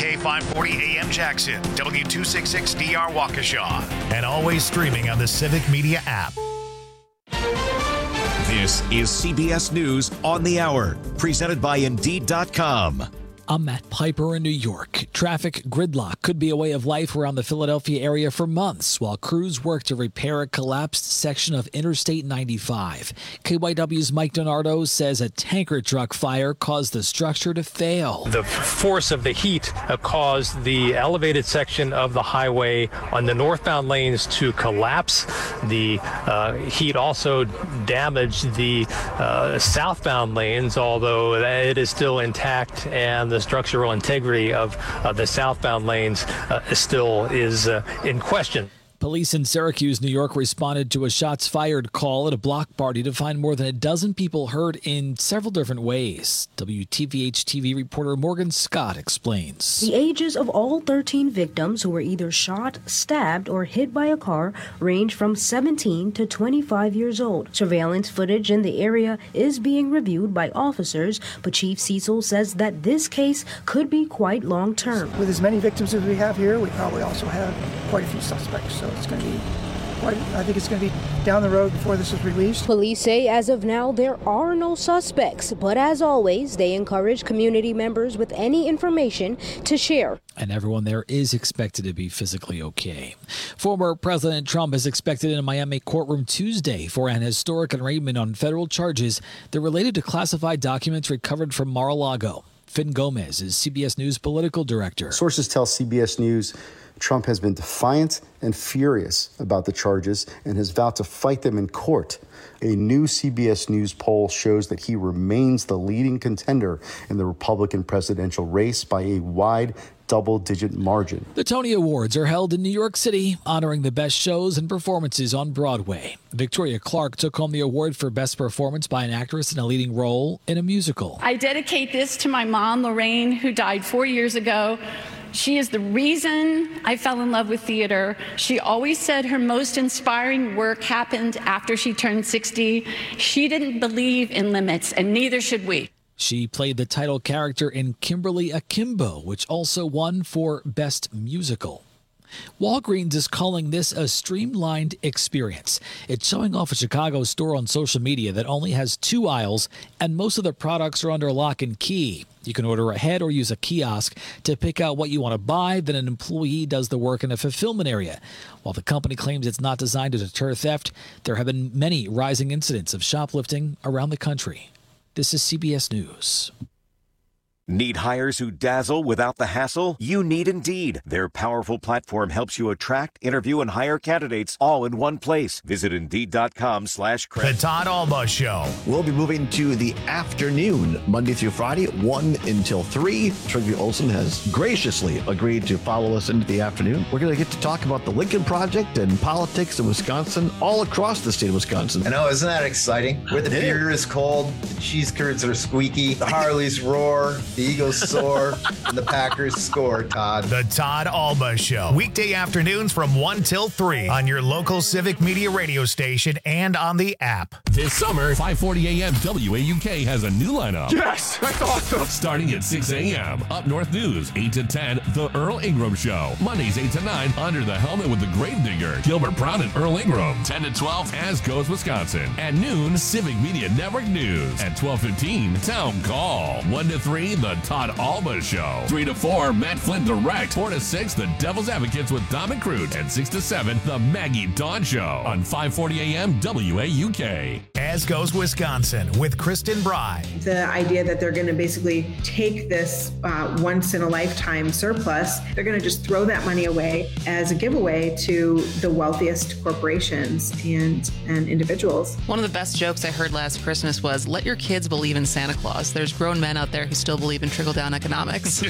K540 AM Jackson, W266DR Waukesha, and always streaming on the Civic Media app. This is CBS News on the Hour, presented by Indeed.com. I'm Matt Piper in New York. Traffic gridlock could be a way of life around the Philadelphia area for months while crews work to repair a collapsed section of Interstate 95. KYW's Mike Donardo says a tanker truck fire caused the structure to fail. The force of the heat caused the elevated section of the highway on the northbound lanes to collapse. The heat also damaged the southbound lanes, although it is still intact, and the structural integrity of the southbound lanes still is in question. Police in Syracuse, New York, responded to a shots fired call at a block party to find more than a dozen people hurt in several different ways. WTVH TV reporter Morgan Scott explains. The ages of all 13 victims who were either shot, stabbed, or hit by a car range from 17 to 25 years old. Surveillance footage in the area is being reviewed by officers, but Chief Cecil says that this case could be quite long-term. With as many victims as we have here, we probably also have quite a few suspects, so it's going to be I think it's going to be down the road before this is released. Police say as of now there are no suspects, but as always, they encourage community members with any information to share. And everyone there is expected to be physically okay. Former President Trump is expected in a Miami courtroom Tuesday for an historic arraignment on federal charges that related to classified documents recovered from Mar-a-Lago. Finn Gomez is CBS News political director. Sources tell CBS News Trump has been defiant and furious about the charges and has vowed to fight them in court. A new CBS News poll shows that he remains the leading contender in the Republican presidential race by a wide double-digit margin. The Tony Awards are held in New York City, honoring the best shows and performances on Broadway. Victoria Clark took home the award for Best Performance by an actress in a leading role in a musical. I dedicate this to my mom, Lorraine, who died 4 years ago. She is the reason I fell in love with theater. She always said her most inspiring work happened after she turned 60. She didn't believe in limits, and neither should we. She played the title character in Kimberly Akimbo, which also won for Best Musical. Walgreens is calling this a streamlined experience. It's showing off a Chicago store on social media that only has 2 aisles, and most of the products are under lock and key. You can order ahead or use a kiosk to pick out what you want to buy, then an employee does the work in a fulfillment area. While the company claims it's not designed to deter theft, there have been many rising incidents of shoplifting around the country. This is CBS News. Need hires who dazzle without the hassle? You need Indeed. Their powerful platform helps you attract, interview, and hire candidates all in one place. Visit Indeed.com/credit. The Todd Alba Show. We'll be moving to the afternoon, Monday through Friday, 1 until 3. Trygve Olsen has graciously agreed to follow us into the afternoon. We're going to get to talk about the Lincoln Project and politics in Wisconsin, all across the state of Wisconsin. I know, isn't that exciting? Where the beer is cold, the cheese curds are squeaky, the Harleys roar, the Eagles soar, and the Packers score, Todd. The Todd Alba Show. Weekday afternoons from 1 till 3 on your local Civic Media radio station and on the app. This summer, 540 AM WAUK has a new lineup. Yes, that's awesome. Starting at 6 a.m. Up North News, 8 to 10, The Earl Ingram Show. Mondays, 8 to 9, Under the Helmet with the Gravedigger, Gilbert Brown and Earl Ingram. 10 to 12, As Goes Wisconsin. At noon, Civic Media Network News. At 12:15, Town Call. 1 to 3, The Todd Alba Show. 3 to 4, Matt Flynn Direct. 4 to 6, The Devil's Advocates with Dom and Crute. And 6 to 7, The Maggie Dawn Show on 540 AM WAUK. As Goes Wisconsin with Kristen Bry. The idea that they're going to basically take this once-in-a-lifetime surplus, they're going to just throw that money away as a giveaway to the wealthiest corporations and individuals. One of the best jokes I heard last Christmas was, let your kids believe in Santa Claus. There's grown men out there who still believe in trickle-down economics.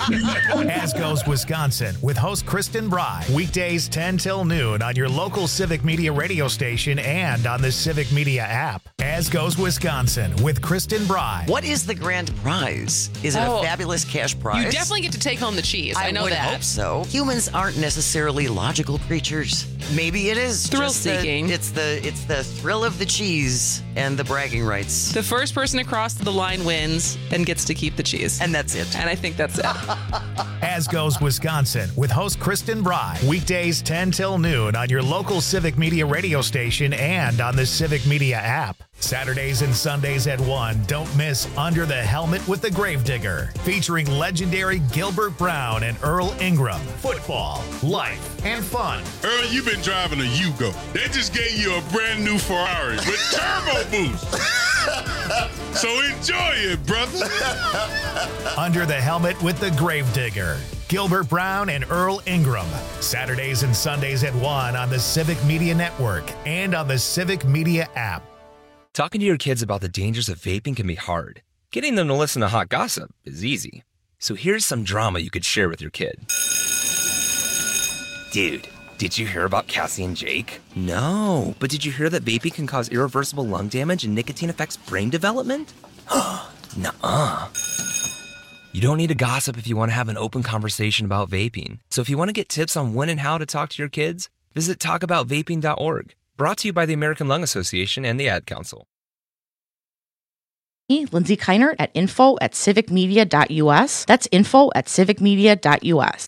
As Goes Wisconsin with host Kristen Bry. Weekdays 10 till noon on your local Civic Media radio station and on the Civic Media app. As Goes Wisconsin with Kristen Bry. What is the grand prize? Is it a fabulous cash prize? You definitely get to take home the cheese. I know would that. Hope so. Humans aren't necessarily logical creatures. Maybe it is thrill-seeking. It's the thrill of the cheese and the bragging rights. The first person across the line wins and gets to keep the cheese. And And that's it. And I think that's it. As Goes Wisconsin with host Kristen Bry. Weekdays 10 till noon on your local Civic Media radio station and on the Civic Media app. Saturdays and Sundays at 1, don't miss Under the Helmet with the Gravedigger, featuring legendary Gilbert Brown and Earl Ingram. Football, life, and fun. Earl, you've been driving a Yugo. They just gave you a brand new Ferrari with turbo boost. So enjoy it, brother. Under the Helmet with the Gravedigger. Gilbert Brown and Earl Ingram. Saturdays and Sundays at 1 on the Civic Media Network and on the Civic Media app. Talking to your kids about the dangers of vaping can be hard. Getting them to listen to hot gossip is easy. So here's some drama you could share with your kid. Dude, did you hear about Cassie and Jake? No, but did you hear that vaping can cause irreversible lung damage and nicotine affects brain development? Nuh-uh. You don't need to gossip if you want to have an open conversation about vaping. So if you want to get tips on when and how to talk to your kids, visit talkaboutvaping.org. Brought to you by the American Lung Association and the Ad Council. Lindsay Keinert at info@civicmedia.us. That's info@civicmedia.us.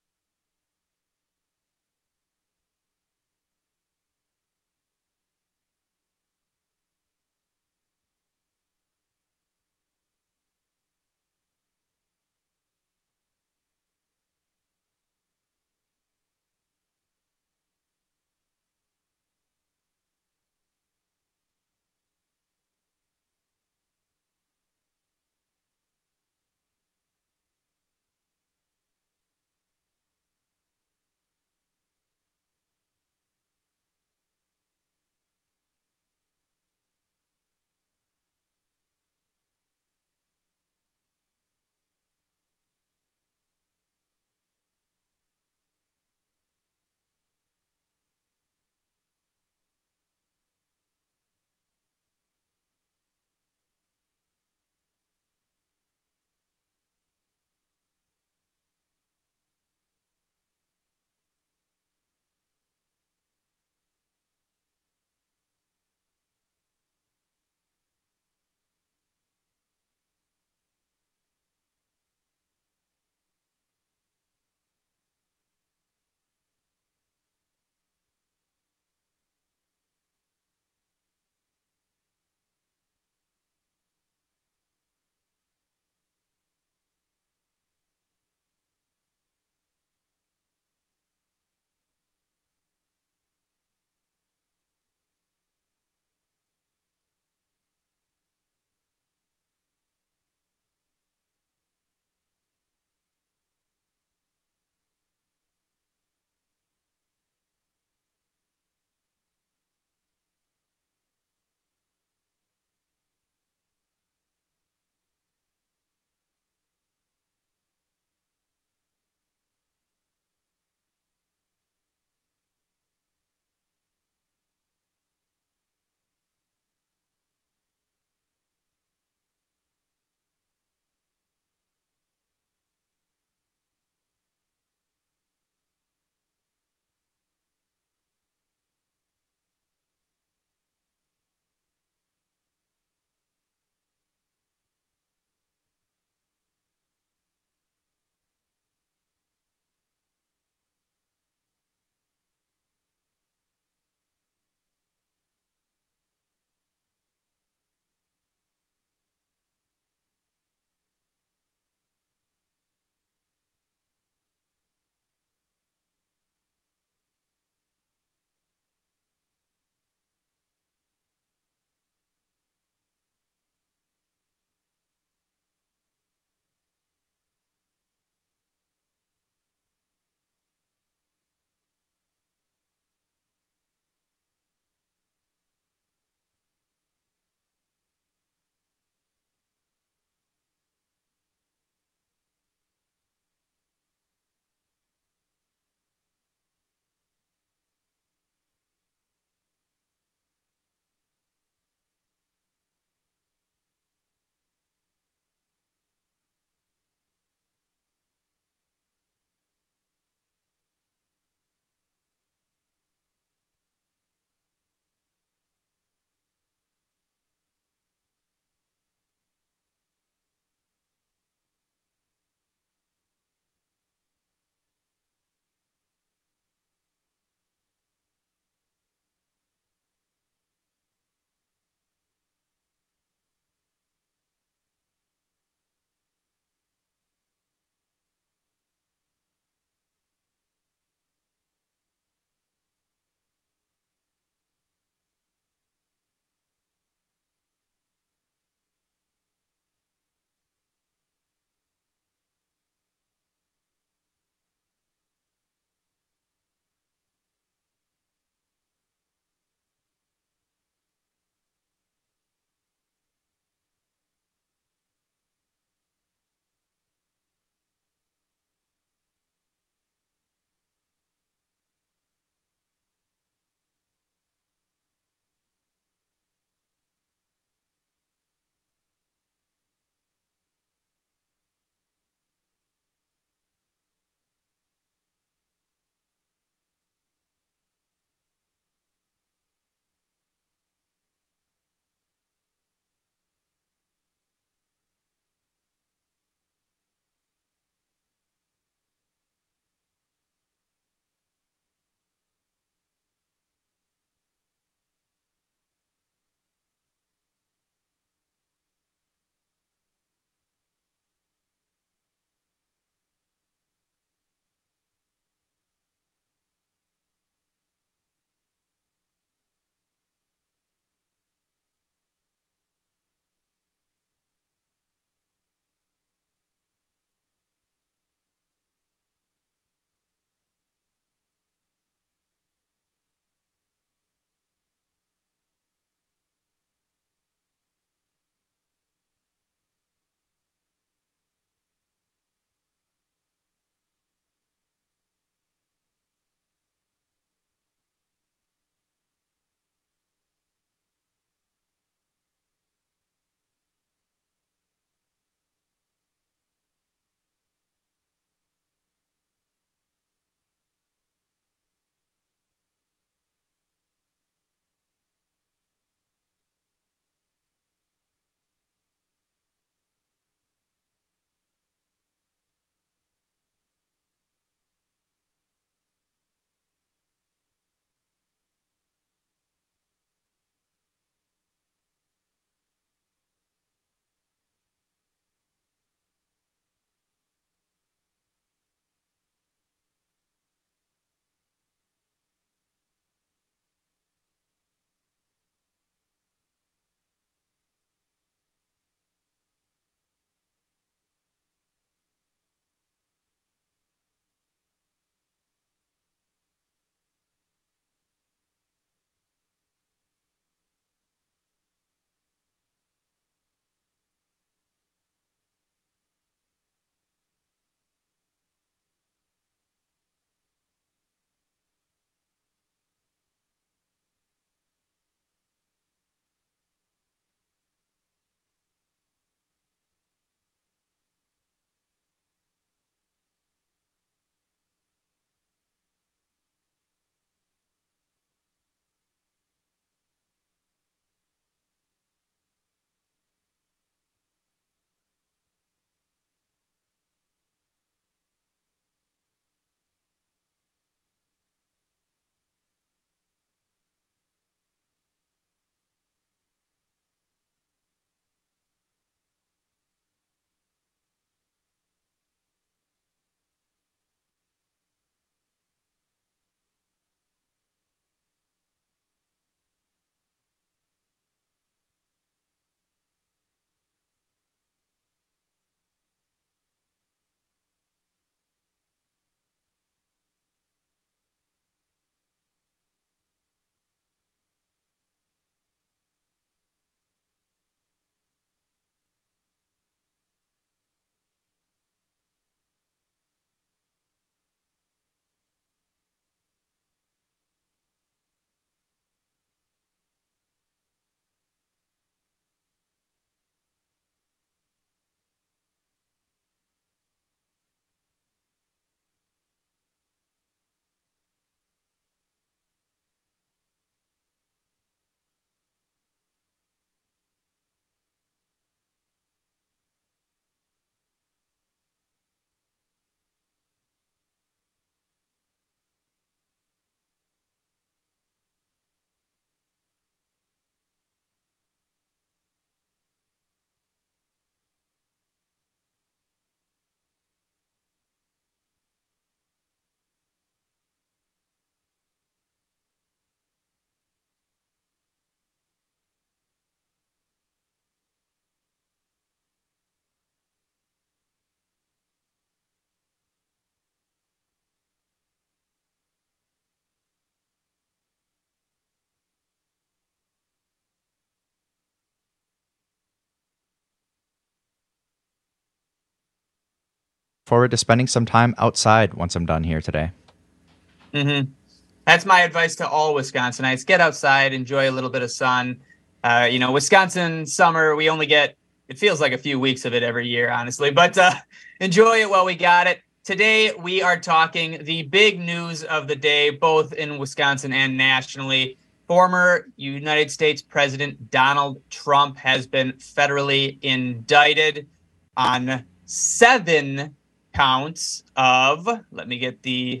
forward to spending some time outside once I'm done here today. Mm-hmm. That's my advice to all Wisconsinites. Get outside, enjoy a little bit of sun. Wisconsin summer, we only get, it feels like a few weeks of it every year, honestly, but enjoy it while we got it. Today, we are talking the big news of the day, both in Wisconsin and nationally. Former United States President Donald Trump has been federally indicted on 7 counts of, let me get the...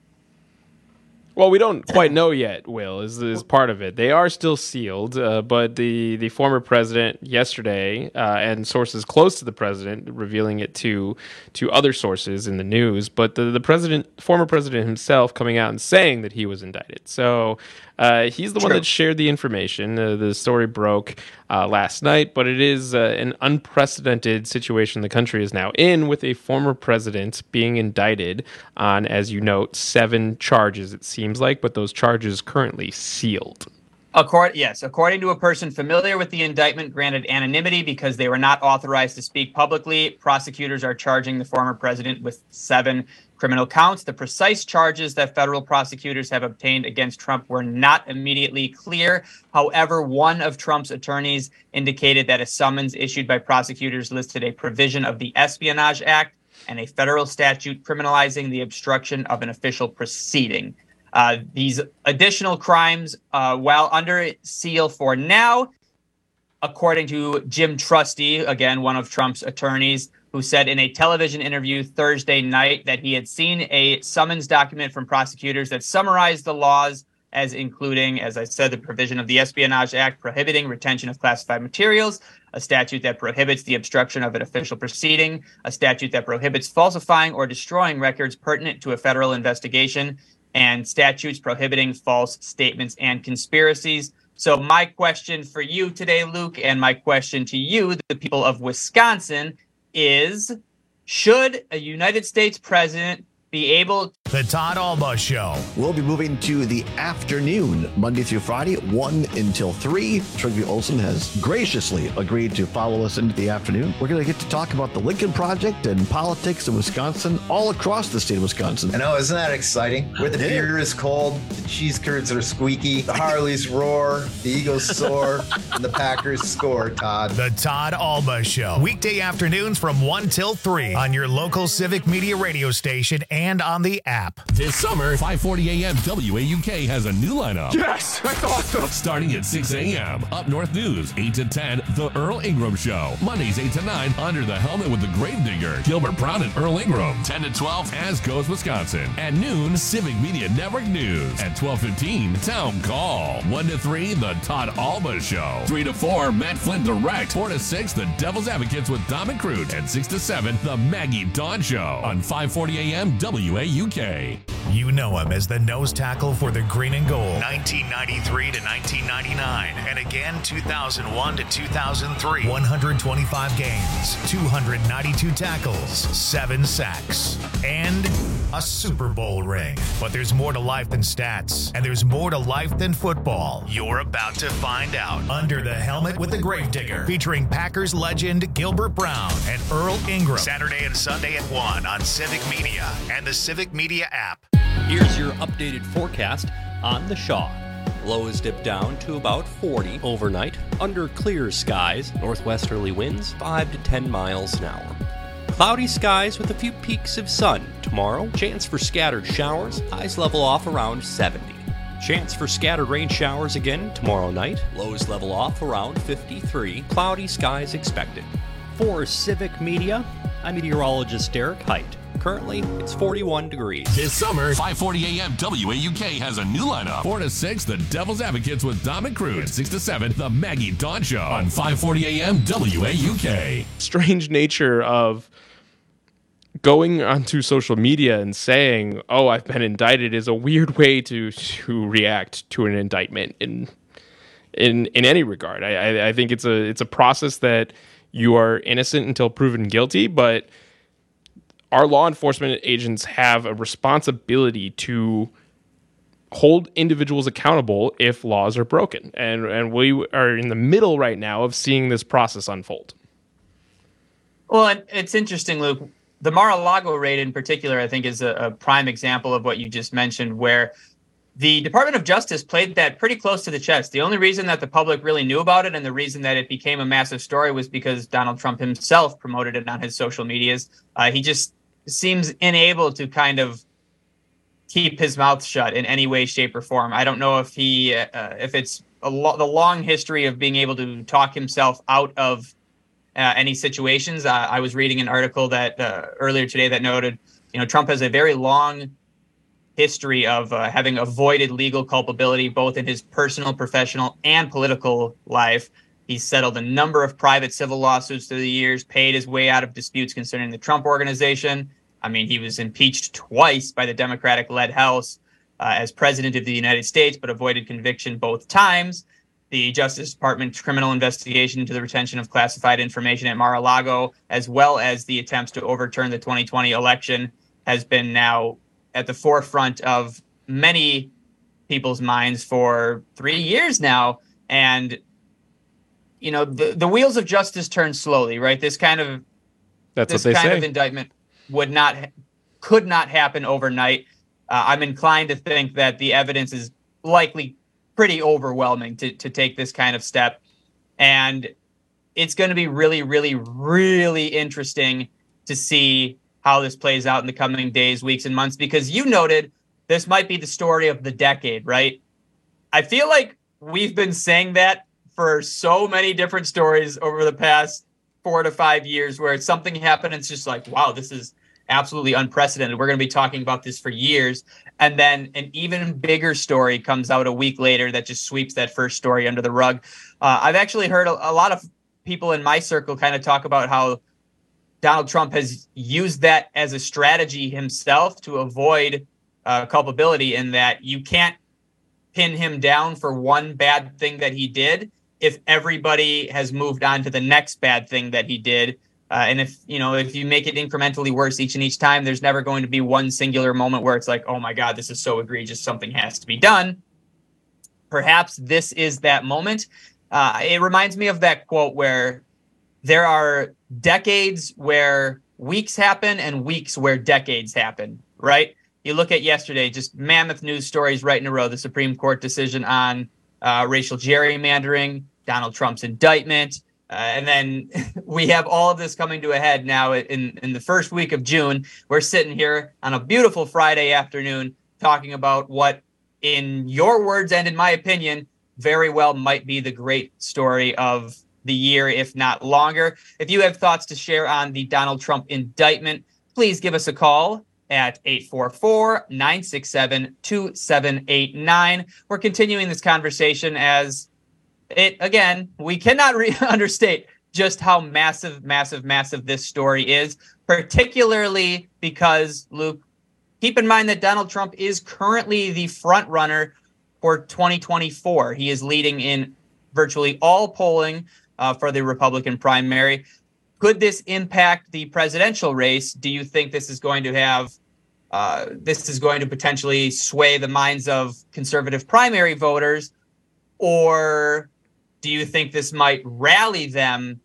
Well, we don't quite know yet, Will, is part of it. They are still sealed, but the former president yesterday, and sources close to the president, revealing it to other sources in the news, but the former president himself coming out and saying that he was indicted. So he's the one that shared the information. The story broke last night, but it is an unprecedented situation the country is now in, with a former president being indicted on, as you note, 7 charges, it seems like, but those charges currently sealed. According to a person familiar with the indictment granted anonymity because they were not authorized to speak publicly, prosecutors are charging the former president with 7 criminal counts. The precise charges that federal prosecutors have obtained against Trump were not immediately clear. However, one of Trump's attorneys indicated that a summons issued by prosecutors listed a provision of the Espionage Act and a federal statute criminalizing the obstruction of an official proceeding. These additional crimes, while under seal for now, according to Jim Trusty, again, one of Trump's attorneys, who said in a television interview Thursday night that he had seen a summons document from prosecutors that summarized the laws as including, as I said, the provision of the Espionage Act prohibiting retention of classified materials, a statute that prohibits the obstruction of an official proceeding, a statute that prohibits falsifying or destroying records pertinent to a federal investigation, and statutes prohibiting false statements and conspiracies. So my question for you today, Luke, and my question to you, the people of Wisconsin, is, should a United States president be able... The Todd Alba Show. We'll be moving to the afternoon, Monday through Friday, 1 until 3. Trygve Olsen has graciously agreed to follow us into the afternoon. We're going to get to talk about the Lincoln Project and politics in Wisconsin, all across the state of Wisconsin. I know, isn't that exciting? Where the beer is cold, the cheese curds are squeaky, the Harleys roar, the Eagles soar, and the Packers score, Todd. The Todd Alba Show. Weekday afternoons from 1 till 3 on your local Civic Media radio station and on the app. This summer, 540 AM WAUK has a new lineup. Yes, that's awesome. Starting at 6 a.m. Up North News, 8 to 10, The Earl Ingram Show. Mondays, 8 to 9, Under the Helmet with the Gravedigger, Gilbert Brown and Earl Ingram. 10 to 12, As Goes Wisconsin. At noon, Civic Media Network News. At 12:15, Town Call. 1 to 3, The Todd Alba Show. 3 to 4, Matt Flynn Direct. 4 to 6, The Devil's Advocates with Dom and Crute. And 6 to 7, The Maggie Dawn Show. On 540 AM WAUK. You know him as the nose tackle for the Green and Gold, 1993 to 1999, and again 2001 to 2003. 125 games, 292 tackles, 7 sacks, and a Super Bowl ring. But there's more to life than stats, and there's more to life than football. You're about to find out. Under the Helmet with the Gravedigger, featuring Packers legend Gilbert Brown and Earl Ingram. Saturday and Sunday at 1 on Civic Media and the Civic Media app. Here's your updated forecast on the Shaw. Lows dip down to about 40 overnight, under clear skies, northwesterly winds 5 to 10 miles an hour. Cloudy skies with a few peaks of sun tomorrow, chance for scattered showers, highs level off around 70. Chance for scattered rain showers again tomorrow night, lows level off around 53, cloudy skies expected. For Civic Media, I'm meteorologist Derek Height. Currently, it's 41 degrees. This summer, 540 AM WAUK has a new lineup. 4 to 6, The Devil's Advocates with Dom and Crute. 6 to 7, The Maggie Dawn Show. On 540 AM WAUK. Strange nature of going onto social media and saying, "Oh, I've been indicted," is a weird way to react to an indictment in any regard. I think it's a process that you are innocent until proven guilty, but our law enforcement agents have a responsibility to hold individuals accountable if laws are broken. And we are in the middle right now of seeing this process unfold. Well, it's interesting, Luke. the Mar-a-Lago raid in particular, I think, is a prime example of what you just mentioned, where the Department of Justice played that pretty close to the chest. The only reason that the public really knew about it and the reason that it became a massive story was because Donald Trump himself promoted it on his social medias. He just seems unable to kind of keep his mouth shut in any way, shape, or form. I don't know if if it's the long history of being able to talk himself out of any situations. I was reading an article that earlier today that noted, Trump has a very long history of having avoided legal culpability, both in his personal, professional, and political life. He's settled a number of private civil lawsuits through the years, paid his way out of disputes concerning the Trump Organization. I mean, he was impeached twice by the Democratic-led House as president of the United States, but avoided conviction both times. The Justice Department's criminal investigation into the retention of classified information at Mar-a-Lago, as well as the attempts to overturn the 2020 election, has been now at the forefront of many people's minds for 3 years now. And, the wheels of justice turn slowly, right? This kind of indictment could not happen overnight. I'm inclined to think that the evidence is likely pretty overwhelming to take this kind of step. And it's going to be really, really, really interesting to see how this plays out in the coming days, weeks, and months, because you noted this might be the story of the decade, right? I feel like we've been saying that for so many different stories over the past 4 to 5 years, where something happened and it's just like, wow, this is absolutely unprecedented. We're going to be talking about this for years. And then an even bigger story comes out a week later that just sweeps that first story under the rug. I've actually heard a lot of people in my circle kind of talk about how Donald Trump has used that as a strategy himself to avoid culpability, in that you can't pin him down for one bad thing that he did if everybody has moved on to the next bad thing that he did. And if you make it incrementally worse each time, there's never going to be one singular moment where it's like, oh my God, this is so egregious, something has to be done. Perhaps this is that moment. It reminds me of that quote where there are decades where weeks happen and weeks where decades happen, right? You look at yesterday, just mammoth news stories right in a row, the Supreme Court decision on racial gerrymandering, Donald Trump's indictment, and then we have all of this coming to a head now in the first week of June. We're sitting here on a beautiful Friday afternoon talking about what, in your words and in my opinion, very well might be the great story of the year, if not longer. If you have thoughts to share on the Donald Trump indictment, please give us a call at 844-967-2789. We're continuing this conversation as we cannot understate just how massive this story is, particularly because, Luke, keep in mind that Donald Trump is currently the front runner for 2024. He is leading in virtually all polling for the Republican primary. Could this impact the presidential race? Do you think this is going to potentially sway the minds of conservative primary voters, or do you think this might rally them,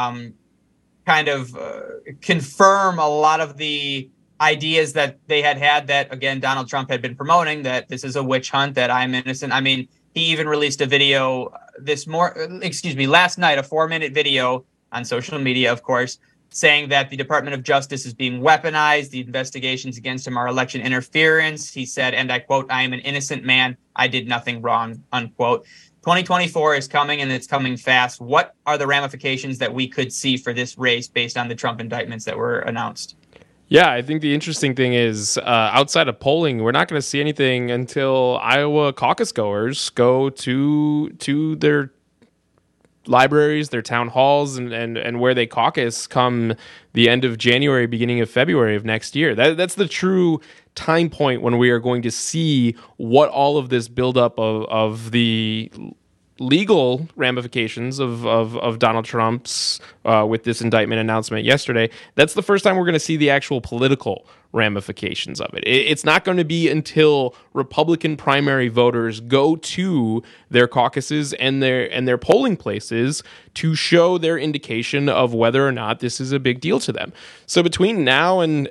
confirm a lot of the ideas that they had that, again, Donald Trump had been promoting, that this is a witch hunt, that I'm innocent? I mean, he even released a video last night, a 4-minute video on social media, of course, saying that the Department of Justice is being weaponized. The investigations against him are election interference. He said, and I quote, "I am an innocent man. I did nothing wrong," unquote. 2024 is coming, and it's coming fast. What are the ramifications that we could see for this race based on the Trump indictments that were announced? Yeah, I think the interesting thing is outside of polling, we're not going to see anything until Iowa caucus goers go to their libraries, their town halls, and where they caucus come the end of January, beginning of February of next year. That's the true time point when we are going to see what all of this buildup of the legal ramifications of Donald Trump's with this indictment announcement yesterday, that's the first time we're going to see the actual political ramifications of it. It's not going to be until Republican primary voters go to their caucuses and their polling places to show their indication of whether or not this is a big deal to them. So between now and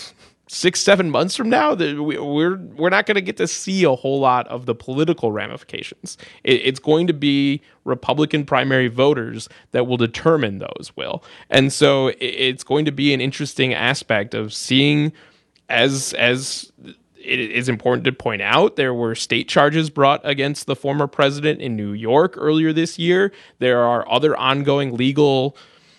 6-7 months from now, we're not going to get to see a whole lot of the political ramifications. It's going to be Republican primary voters that will determine those, Will. And so it's going to be an interesting aspect of seeing, as it is important to point out, there were state charges brought against the former president in New York earlier this year. There are other ongoing legal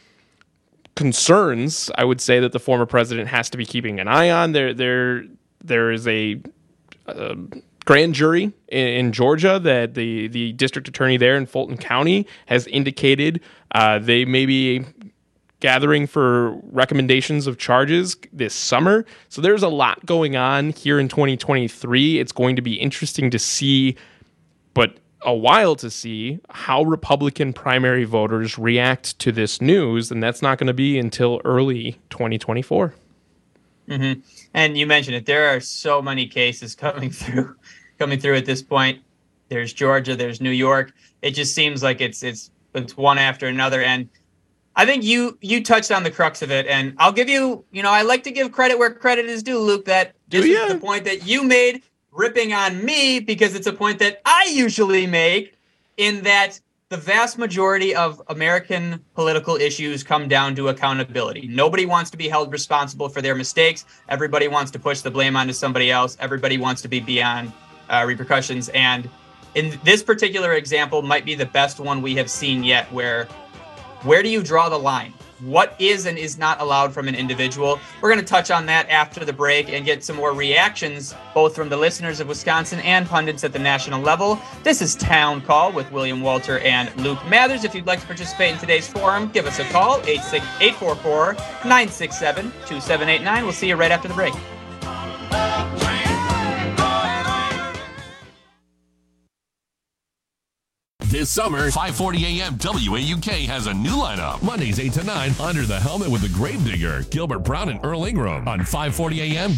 concerns, I would say, that the former president has to be keeping an eye on. There is a grand jury in Georgia that the district attorney there in Fulton County has indicated they may be gathering for recommendations of charges this summer. So there's a lot going on here in 2023. It's going to be interesting to see, but a while to see, how Republican primary voters react to this news, and that's not going to be until early 2024. Mm-hmm. And you mentioned it. There are so many cases coming through at this point. There's Georgia, there's New York. It just seems like it's one after another. And I think you touched on the crux of it, and I'll give you, I like to give credit where credit is due, Luke, that this is the point that you made, ripping on me, because it's a point that I usually make, in that the vast majority of American political issues come down to accountability. Nobody wants to be held responsible for their mistakes. Everybody wants to push the blame onto somebody else. Everybody wants to be beyond repercussions. And in this particular example might be the best one we have seen yet, where do you draw the line? What is and is not allowed from an individual? We're going to touch on that after the break and get some more reactions, both from the listeners of Wisconsin and pundits at the national level. This is Town Call with William Walter and Luke Mathers. If you'd like to participate in today's forum, give us a call, 844-967-2789. We'll see you right after the break. This summer, 540 AM WAUK has a new lineup. Mondays 8 to 9, Under the Helmet with the Gravedigger, Gilbert Brown and Earl Ingram on 540 AM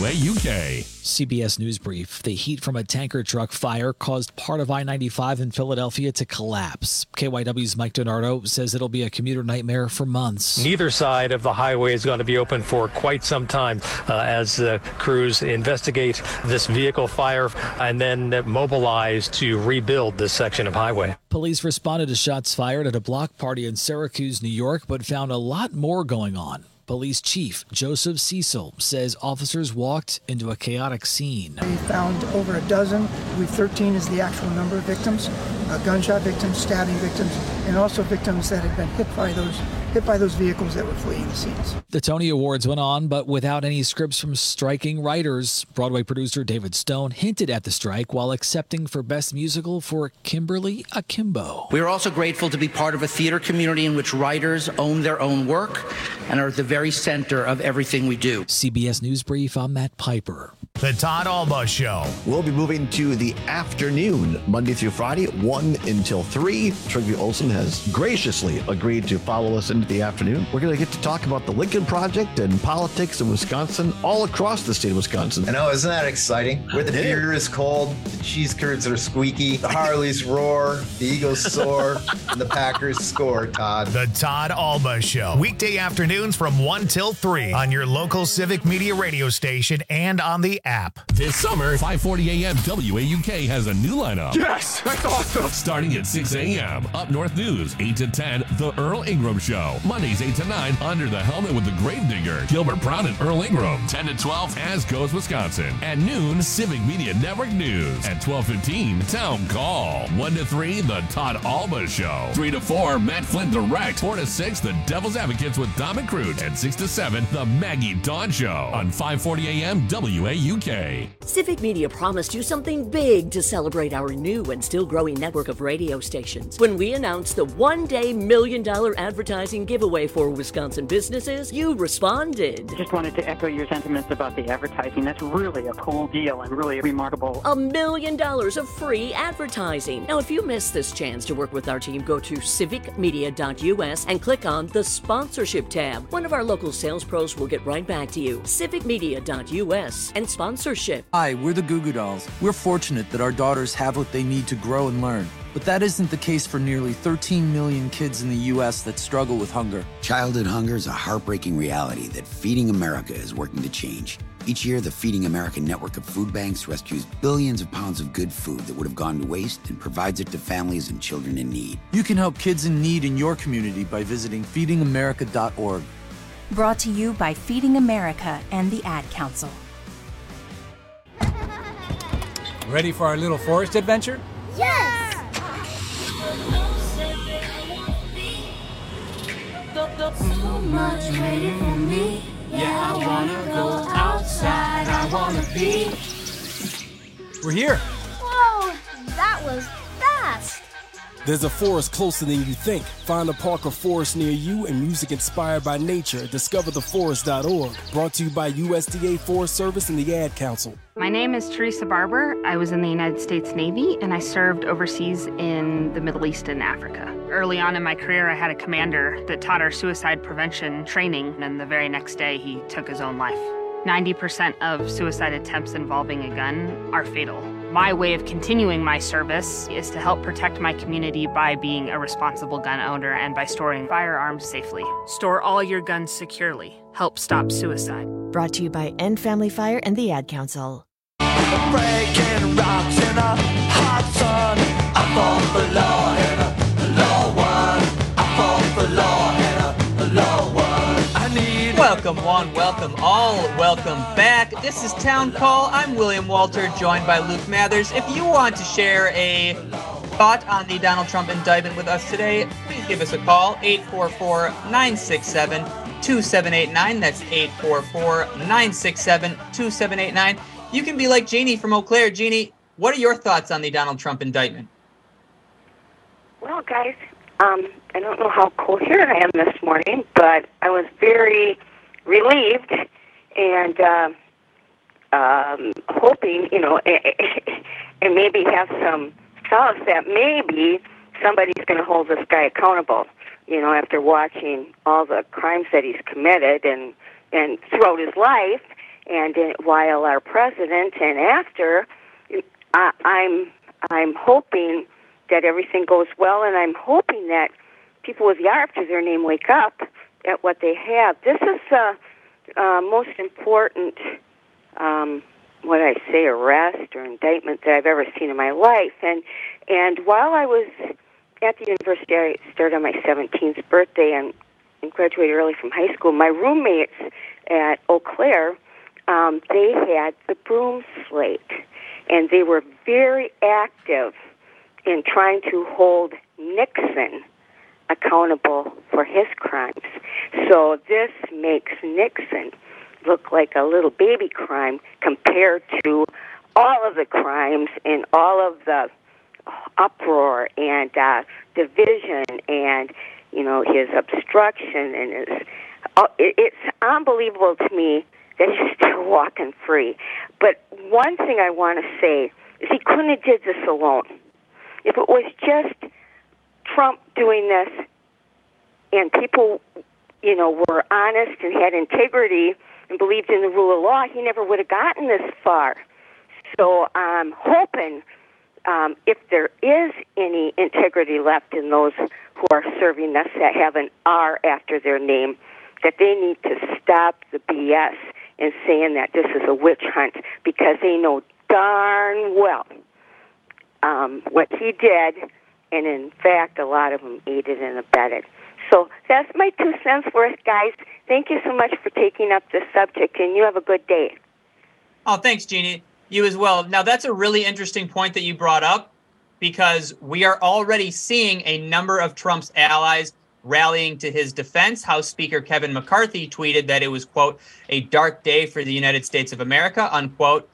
WAUK. CBS News Brief. The heat from a tanker truck fire caused part of I-95 in Philadelphia to collapse. KYW's Mike Donardo says it'll be a commuter nightmare for months. Neither side of the highway is going to be open for quite some time as crews investigate this vehicle fire and then mobilize to rebuild this section of highway. Police responded to shots fired at a block party in Syracuse, New York, but found a lot more going on. Police Chief Joseph Cecil says officers walked into a chaotic scene. We found over a dozen. I believe 13 is the actual number of victims, gunshot victims, stabbing victims, and also victims that had been hit by those vehicles that were fleeing the scenes. The Tony Awards went on, but without any scripts from striking writers. Broadway producer David Stone hinted at the strike while accepting for Best Musical for Kimberly Akimbo. We are also grateful to be part of a theater community in which writers own their own work and are at the very center of everything we do. CBS News Brief, I'm Matt Piper. The Todd Alba Show. We'll be moving to the afternoon, Monday through Friday, 1 until 3. Trygve Olsen has graciously agreed to follow us into the afternoon. We're going to get to talk about the Lincoln Project and politics in Wisconsin, all across the state of Wisconsin. I know, isn't that exciting? Where the beer is cold, the cheese curds are squeaky, the Harleys roar, the Eagles soar, and the Packers score, Todd. The Todd Alba Show. Weekday afternoons from 1 till 3 on your local Civic Media radio station and on the app. This summer, 540 AM WAUK has a new lineup. Yes, that's awesome. Starting at 6 a.m. Up North News, 8 to 10, The Earl Ingram Show. Mondays 8 to 9, Under the Helmet with the Gravedigger, Gilbert Brown and Earl Ingram. 10 to 12, As Goes Wisconsin. At noon, Civic Media Network News. At 12:15, Town Call. 1 to 3, The Todd Alba Show. 3 to 4, Matt Flynn Direct. 4 to 6, The Devil's Advocates with Dom and Crute. And 6 to 7, The Maggie Dawn Show on 540 AM WAUK. WKYK. Civic Media promised you something big to celebrate our new and still growing network of radio stations. When we announced the one-day $1 million advertising giveaway for Wisconsin businesses, you responded. Just wanted to echo your sentiments about the advertising. That's really a cool deal and really remarkable. $1 million of free advertising. Now, if you missed this chance to work with our team, go to civicmedia.us and click on the sponsorship tab. One of our local sales pros will get right back to you. civicmedia.us and sponsorship. Hi, we're the Goo Goo Dolls. We're fortunate that our daughters have what they need to grow and learn. But that isn't the case for nearly 13 million kids in the U.S. that struggle with hunger. Childhood hunger is a heartbreaking reality that Feeding America is working to change. Each year, the Feeding America network of food banks rescues billions of pounds of good food that would have gone to waste and provides it to families and children in need. You can help kids in need in your community by visiting feedingamerica.org. Brought to you by Feeding America and the Ad Council. Ready for our little forest adventure? Yes! So much waiting for me. Yeah, I wanna go outside. I wanna be. We're here. Whoa, that was fast. There's a forest closer than you think. Find a park or forest near you and music inspired by nature. DiscoverTheForest.org. Brought to you by USDA Forest Service and the Ad Council. My name is Teresa Barber. I was in the United States Navy and I served overseas in the Middle East and Africa. Early on in my career, I had a commander that taught our suicide prevention training, and the very next day he took his own life. 90% of suicide attempts involving a gun are fatal. My way of continuing my service is to help protect my community by being a responsible gun owner and by storing firearms safely. Store all your guns securely. Help stop suicide. Brought to you by End Family Fire and the Ad Council. Breaking rocks in a hot sun. I fought for law and a law one. I fought for law and a law one. Welcome one, welcome all, welcome back. This is Town Call. I'm William Walter, joined by Luke Mathers. If you want to share a thought on the Donald Trump indictment with us today, please give us a call, 844-967-2789. That's 844-967-2789. You can be like Jeannie from Eau Claire. Jeannie, what are your thoughts on the Donald Trump indictment? Well, guys, I don't know how coherent I am this morning, but I was very relieved and hoping, and maybe have some solace that maybe somebody's going to hold this guy accountable, after watching all the crimes that he's committed and throughout his life and while our president and after. I'm hoping that everything goes well, and I'm hoping that people with the R after their name wake up at what they have. This is the most important, arrest or indictment that I've ever seen in my life. And while I was at the university, I started on my 17th birthday and graduated early from high school. My roommates at Eau Claire, they had the broom slate, and they were very active in trying to hold Nixon accountable for his crimes. So this makes Nixon look like a little baby crime compared to all of the crimes and all of the uproar and division and, his obstruction and his... It's unbelievable to me that he's still walking free. But one thing I want to say is he couldn't have did this alone. If it was just Trump doing this and people, were honest and had integrity and believed in the rule of law, he never would have gotten this far. So I'm hoping if there is any integrity left in those who are serving us that have an R after their name, that they need to stop the BS in saying that this is a witch hunt, because they know darn well what he did, and in fact, a lot of them aided and abetted. So that's my 2 cents worth, guys. Thank you so much for taking up this subject, and you have a good day. Oh, thanks, Jeannie. You as well. Now, that's a really interesting point that you brought up, because we are already seeing a number of Trump's allies rallying to his defense. House Speaker Kevin McCarthy tweeted that it was, quote, a dark day for the United States of America, unquote.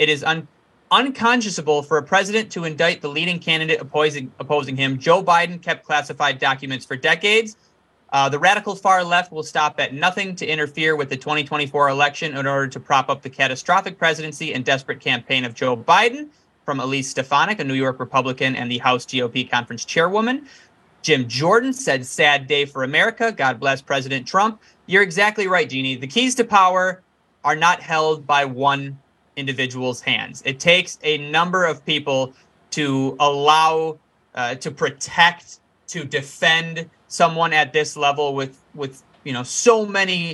It is unconscionable for a president to indict the leading candidate opposing him. Joe Biden kept classified documents for decades. The radical far left will stop at nothing to interfere with the 2024 election in order to prop up the catastrophic presidency and desperate campaign of Joe Biden, from Elise Stefanik, a New York Republican and the House GOP conference chairwoman. Jim Jordan said, "Sad day for America. God bless President Trump." You're exactly right, Jeannie. The keys to power are not held by one individual's hands. It takes a number of people to allow, to protect, to defend someone at this level with so many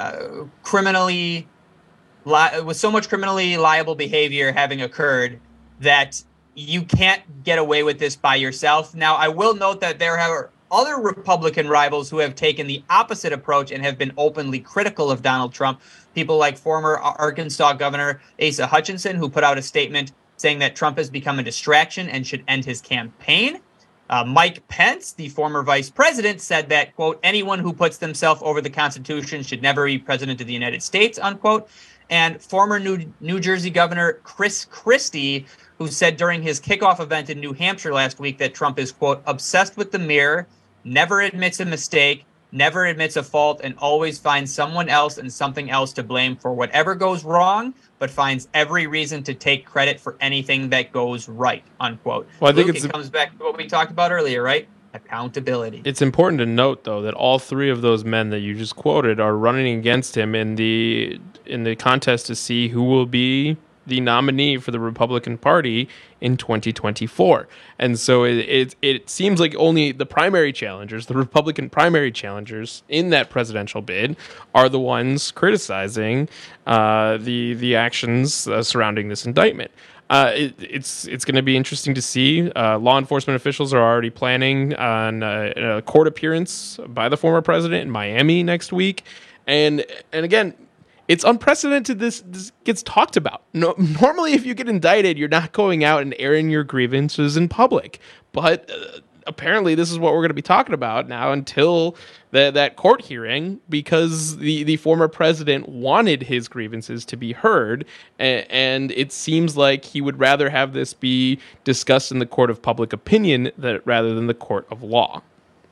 with so much criminally liable behavior having occurred, that you can't get away with this by yourself. Now, I will note that there are other Republican rivals who have taken the opposite approach and have been openly critical of Donald Trump. People like former Arkansas Governor Asa Hutchinson, who put out a statement saying that Trump has become a distraction and should end his campaign. Mike Pence, the former vice president, said that, quote, anyone who puts themselves over the Constitution should never be president of the United States, unquote. And former New Jersey Governor Chris Christie, who said during his kickoff event in New Hampshire last week that Trump is, quote, obsessed with the mirror, never admits a mistake, never admits a fault, and always finds someone else and something else to blame for whatever goes wrong, but finds every reason to take credit for anything that goes right, unquote. Well, I think it comes back to what we talked about earlier, right? Accountability. It's important to note, though, that all three of those men that you just quoted are running against him in the contest to see who will be the nominee for the Republican Party in 2024. And so it seems like only the primary challengers, the Republican primary challengers in that presidential bid, are the ones criticizing the actions surrounding this indictment. It's going to be interesting to see. Law enforcement officials are already planning on a court appearance by the former president in Miami next week. And again, it's unprecedented this gets talked about. Normally, if you get indicted, you're not going out and airing your grievances in public. But apparently, this is what we're going to be talking about now until that court hearing, because the former president wanted his grievances to be heard. And it seems like he would rather have this be discussed in the court of public opinion rather than the court of law.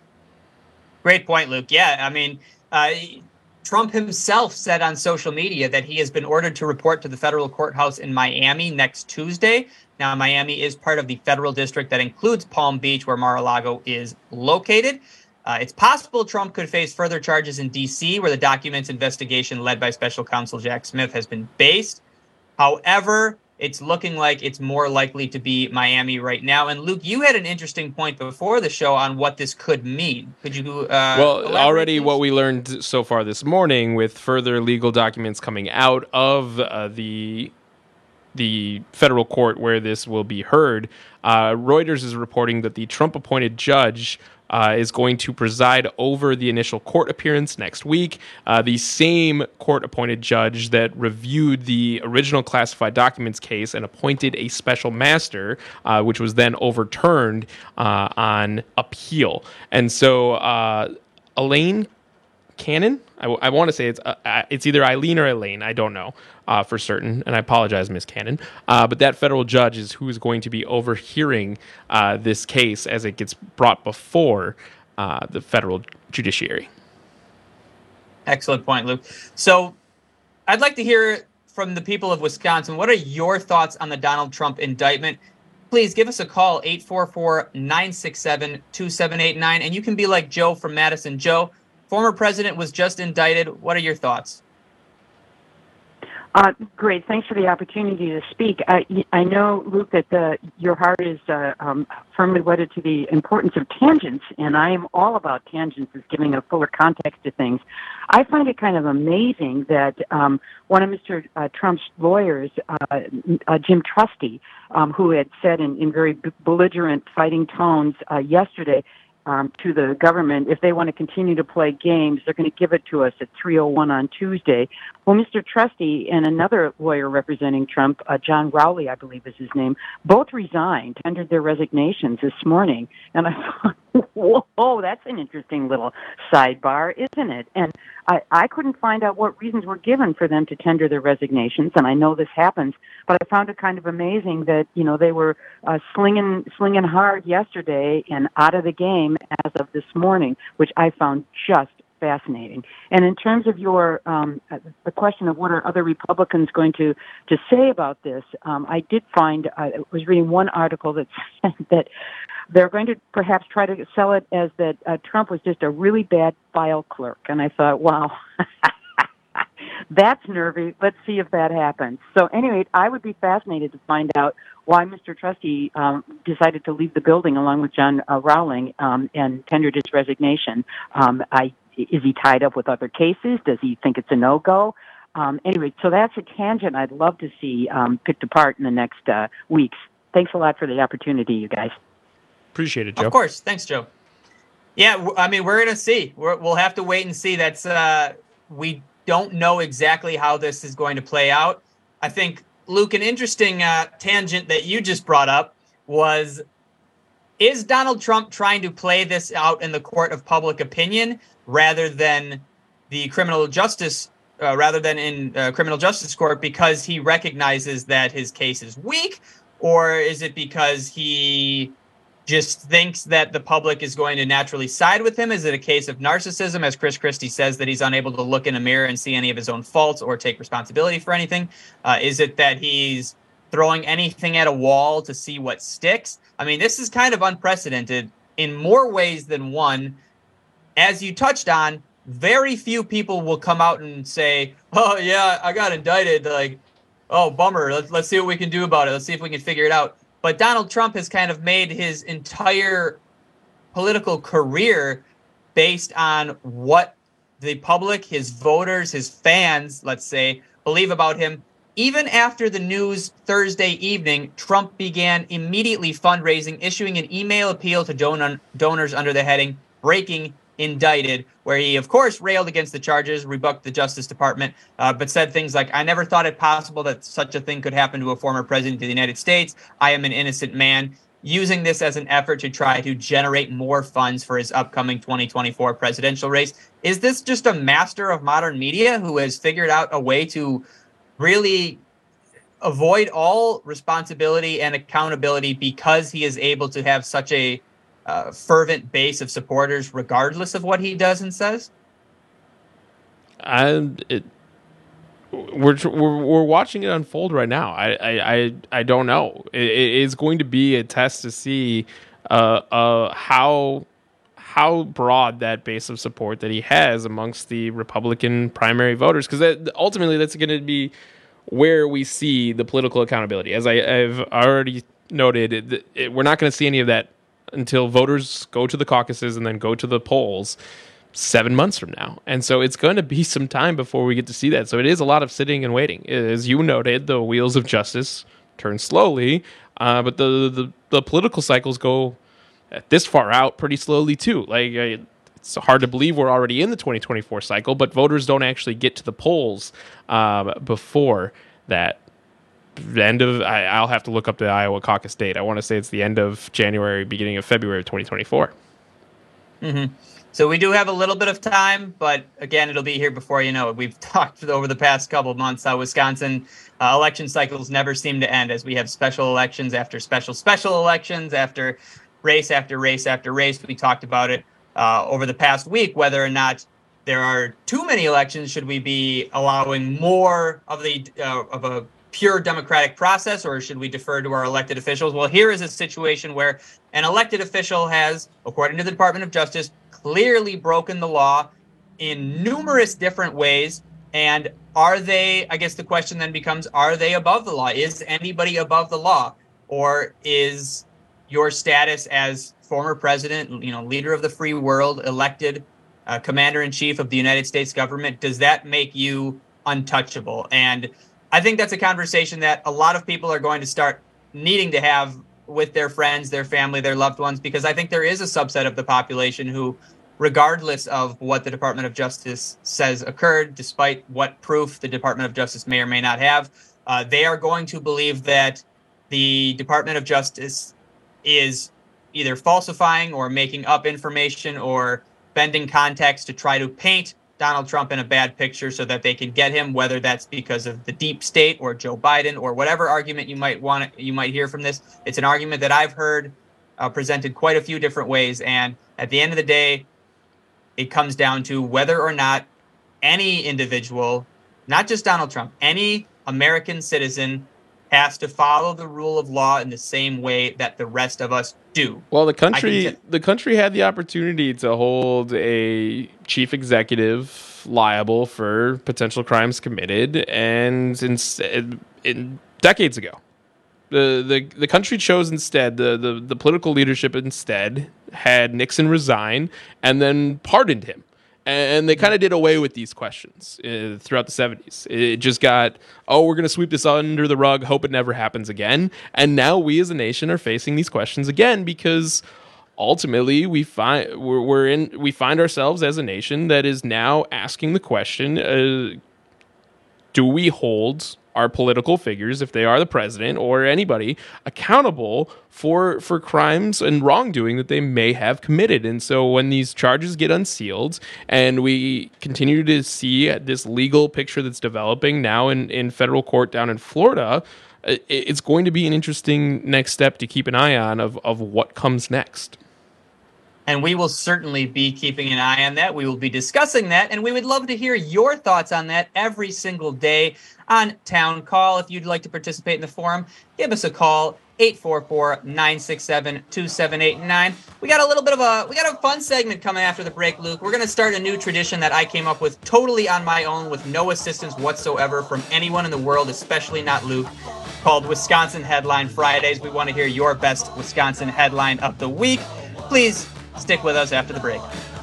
Great point, Luke. Yeah, I mean, Trump himself said on social media that he has been ordered to report to the federal courthouse in Miami next Tuesday. Now, Miami is part of the federal district that includes Palm Beach, where Mar-a-Lago is located. It's possible Trump could face further charges in D.C., where the documents investigation led by special counsel Jack Smith has been based. However, it's looking like it's more likely to be Miami right now. And Luke, you had an interesting point before the show on what this could mean. Could you already what we learned so far this morning, with further legal documents coming out of the federal court where this will be heard, Reuters is reporting that the Trump-appointed judge is going to preside over the initial court appearance next week. The same court-appointed judge that reviewed the original classified documents case and appointed a special master, which was then overturned on appeal. And so Elaine Cannon, I want to say it's either Eileen or Elaine, I don't know for certain, and I apologize, Miss Cannon. But that federal judge is who is going to be overhearing this case as it gets brought before the federal judiciary. Excellent point, Luke. So I'd like to hear from the people of Wisconsin. What are your thoughts on the Donald Trump indictment? Please give us a call, 844-967-2789, and you can be like Joe from Madison. Joe, former president was just indicted. What are your thoughts? Great. Thanks for the opportunity to speak. I know, Luke, that your heart is firmly wedded to the importance of tangents, and I am all about tangents as giving a fuller context to things. I find it kind of amazing that one of Mr. Trump's lawyers, Jim Trusty, who had said in very belligerent fighting tones yesterday, to the government, if they want to continue to play games, they're going to give it to us at 3:01 on Tuesday. Well, Mr. Trusty and another lawyer representing Trump, John Rowley, I believe is his name, both resigned, tendered their resignations this morning. And I thought, whoa, that's an interesting little sidebar, isn't it? And I couldn't find out what reasons were given for them to tender their resignations, and I know this happens, but I found it kind of amazing that, they were slinging hard yesterday and out of the game as of this morning, which I found just fascinating. And in terms of your the question of what are other Republicans going to say about this, I did find I was reading one article that said that they're going to perhaps try to sell it as that Trump was just a really bad file clerk. And I thought, wow, that's nervy. Let's see if that happens. So anyway, I would be fascinated to find out why Mr. Trusty decided to leave the building along with John Rowling and tendered his resignation. Is he tied up with other cases? Does he think it's a no-go? Anyway, so that's a tangent I'd love to see picked apart in the next weeks. Thanks a lot for the opportunity, you guys. Appreciate it, Joe. Of course. Thanks, Joe. Yeah, I mean, we're going to see. We'll have to wait and see. That's we don't know exactly how this is going to play out. I think, Luke, an interesting tangent that you just brought up was, is Donald Trump trying to play this out in the court of public opinion rather than the criminal justice, in criminal justice court, because he recognizes that his case is weak? Or is it because he just thinks that the public is going to naturally side with him? Is it a case of narcissism, as Chris Christie says, that he's unable to look in a mirror and see any of his own faults or take responsibility for anything? Is it that he's throwing anything at a wall to see what sticks? I mean, this is kind of unprecedented in more ways than one. As you touched on, very few people will come out and say, oh, yeah, I got indicted. Like, oh, bummer. Let's see what we can do about it. Let's see if we can figure it out. But Donald Trump has kind of made his entire political career based on what the public, his voters, his fans, let's say, believe about him. Even after the news Thursday evening, Trump began immediately fundraising, issuing an email appeal to donors under the heading Breaking Indicted, where he, of course, railed against the charges, rebuked the Justice Department, but said things like, I never thought it possible that such a thing could happen to a former president of the United States. I am an innocent man, using this as an effort to try to generate more funds for his upcoming 2024 presidential race. Is this just a master of modern media who has figured out a way to really avoid all responsibility and accountability because he is able to have such a fervent base of supporters regardless of what he does and says? We're watching it unfold right now. I don't know. It is going to be a test to see how broad that base of support that he has amongst the Republican primary voters, because ultimately that's going to be where we see the political accountability. As I've already noted, we're not going to see any of that until voters go to the caucuses and then go to the polls 7 months from now. And so it's going to be some time before we get to see that. So it is a lot of sitting and waiting. As you noted, the wheels of justice turn slowly, but the political cycles go this far out pretty slowly too. Like, it's hard to believe we're already in the 2024 cycle, but voters don't actually get to the polls before that. I'll have to look up the Iowa caucus date. I want to say it's the end of January, beginning of February of 2024. Mm-hmm. So we do have a little bit of time, but again, it'll be here before you know it. We've talked over the past couple of months how Wisconsin election cycles never seem to end, as we have special elections after special elections, after race after race after race. We talked about it over the past week, whether or not there are too many elections. Should we be allowing more of a pure democratic process, or should we defer to our elected officials? Well, here is a situation where an elected official has, according to the Department of Justice, clearly broken the law in numerous different ways. And are they, I guess the question then becomes, are they above the law? Is anybody above the law? Or is your status as former president, leader of the free world, elected commander-in-chief of the United States government, does that make you untouchable? And I think that's a conversation that a lot of people are going to start needing to have with their friends, their family, their loved ones, because I think there is a subset of the population who, regardless of what the Department of Justice says occurred, despite what proof the Department of Justice may or may not have, they are going to believe that the Department of Justice is either falsifying or making up information or bending context to try to paint Donald Trump in a bad picture so that they can get him, whether that's because of the deep state or Joe Biden or whatever argument you might hear from this. It's an argument that I've heard presented quite a few different ways. And at the end of the day, it comes down to whether or not any individual, not just Donald Trump, any American citizen has to follow the rule of law in the same way that the rest of us do. Well, the country had the opportunity to hold a chief executive liable for potential crimes committed, and in decades ago, the country chose instead, the political leadership instead had Nixon resign and then pardoned him. And they kind of did away with these questions throughout the 70s. It just got, we're going to sweep this under the rug, hope it never happens again. And now we as a nation are facing these questions again because ultimately we find ourselves as a nation that is now asking the question, do we hold our political figures, if they are the president or anybody, accountable for crimes and wrongdoing that they may have committed? And so when these charges get unsealed and we continue to see this legal picture that's developing now in federal court down in Florida, it's going to be an interesting next step to keep an eye on of what comes next. And we will certainly be keeping an eye on that. We will be discussing that, and we would love to hear your thoughts on that every single day on Town Call. If you'd like to participate in the forum, give us a call, 844-967-2789. We got a fun segment coming after the break, Luke. We're going to start a new tradition that I came up with totally on my own with no assistance whatsoever from anyone in the world, especially not Luke, called Wisconsin Headline Fridays. We want to hear your best Wisconsin headline of the week. Please stick with us after the break.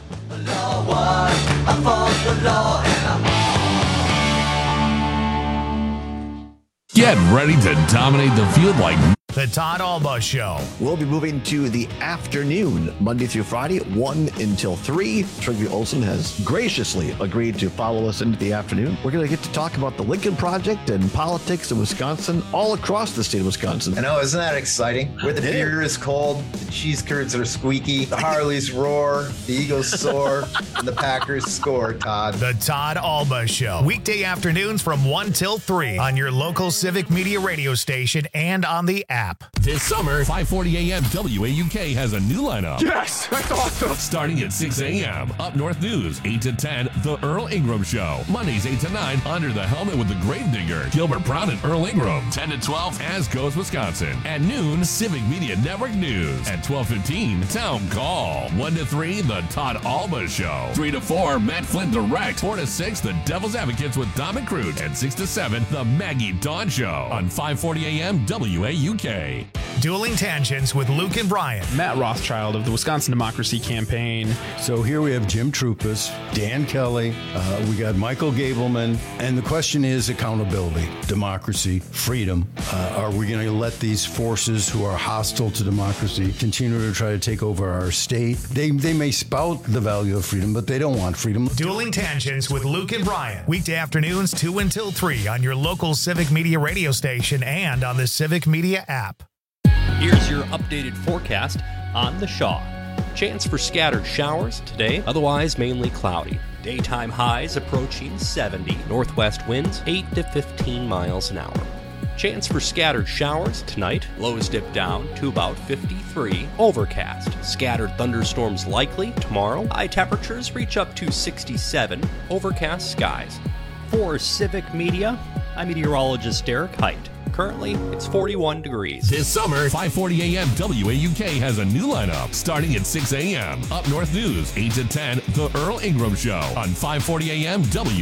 Get ready to dominate the field like The Todd Alba Show. We'll be moving to the afternoon, Monday through Friday, 1 until 3. Trygve Olsen has graciously agreed to follow us into the afternoon. We're going to get to talk about the Lincoln Project and politics in Wisconsin, all across the state of Wisconsin. I know, isn't that exciting? Where the beer is cold, the cheese curds are squeaky, the Harleys roar, the Eagles soar, and the Packers score, Todd. The Todd Alba Show. Weekday afternoons from 1 till 3 on your local Civic Media radio station and on the app. This summer, 540 AM WAUK has a new lineup. Yes, that's awesome. Starting at 6 a.m. Up North News, 8 to 10, The Earl Ingram Show. Mondays, 8 to 9, Under the Helmet with the Gravedigger, Gilbert Brown and Earl Ingram. 10 to 12, As Goes Wisconsin. At noon, Civic Media Network News. At 12:15, Town Call. 1 to 3, The Todd Alba Show. 3 to 4, Matt Flint Direct. 4 to 6, The Devil's Advocates with Dom and Crute. And 6 to 7, The Maggie Dawn Show. On 540 AM WAUK. Dueling Tangents with Luke and Brian. Matt Rothschild of the Wisconsin Democracy Campaign. So here we have Jim Troupas, Dan Kelly, we got Michael Gableman, and the question is accountability, democracy, freedom. Are we going to let these forces who are hostile to democracy continue to try to take over our state? They may spout the value of freedom, but they don't want freedom. Dueling Tangents with Luke and Brian. Weekday afternoons 2 until 3 on your local Civic Media radio station and on the Civic Media app. Here's your updated forecast on the Shaw. Chance for scattered showers today, otherwise mainly cloudy. Daytime highs approaching 70. Northwest winds 8 to 15 miles an hour. Chance for scattered showers tonight. Lows dip down to about 53. Overcast. Scattered thunderstorms likely tomorrow. High temperatures reach up to 67. Overcast skies. For Civic Media, I'm meteorologist Derek Height. Currently, it's 41 degrees. This summer, 540 AM WAUK has a new lineup starting at 6 a.m. Up North News, 8 to 10, The Earl Ingram Show on 540 AM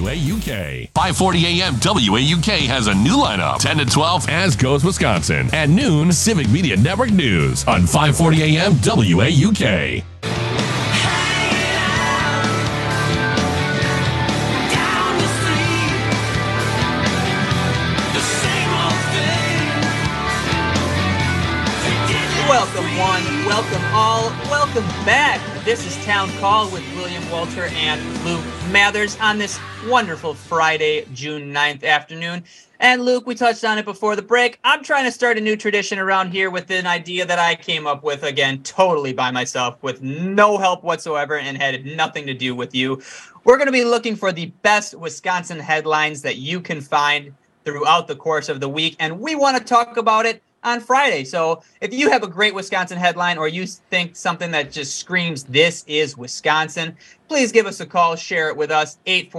WAUK. 540 AM WAUK has a new lineup, 10 to 12, As Goes Wisconsin. At noon, Civic Media Network News on 540 AM WAUK. Welcome one, welcome all, welcome back. This is Town Call with William Walter and Luke Mathers on this wonderful Friday, June 9th afternoon. And Luke, we touched on it before the break. I'm trying to start a new tradition around here with an idea that I came up with, again, totally by myself, with no help whatsoever, and had nothing to do with you. We're going to be looking for the best Wisconsin headlines that you can find throughout the course of the week, and we want to talk about it on Friday. So if you have a great Wisconsin headline, or you think something that just screams, this is Wisconsin, please give us a call, share it with us,